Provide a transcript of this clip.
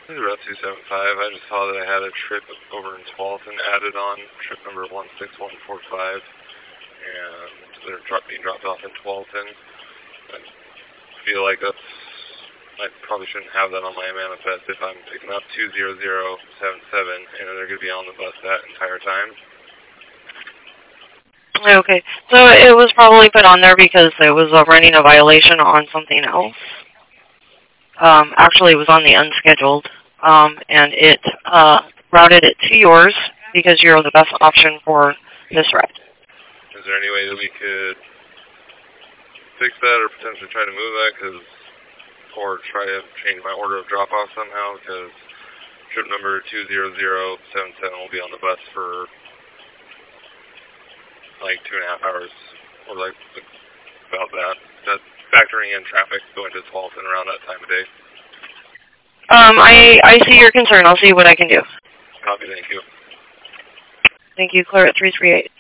This is Route 275. I just saw that I had a trip over in Tualatin added on, trip number 16145, and they're being dropped off in Tualatin. I feel like I probably shouldn't have that on my manifest if I'm picking up 20077 and they're going to be on the bus that entire time. Okay, so it was probably put on there because it was running a violation on something else. Actually, it was on the unscheduled, and it routed it to yours because you're the best option for this route. Is there any way that we could fix that or potentially try to move that, or try to change my order of drop-off somehow, because trip number 20077 will be on the bus for like 2.5 hours, or like about that. That's factoring in traffic going to Tualatin around that time of day. I see your concern. I'll see what I can do. Copy, thank you. Thank you, Claire at 338.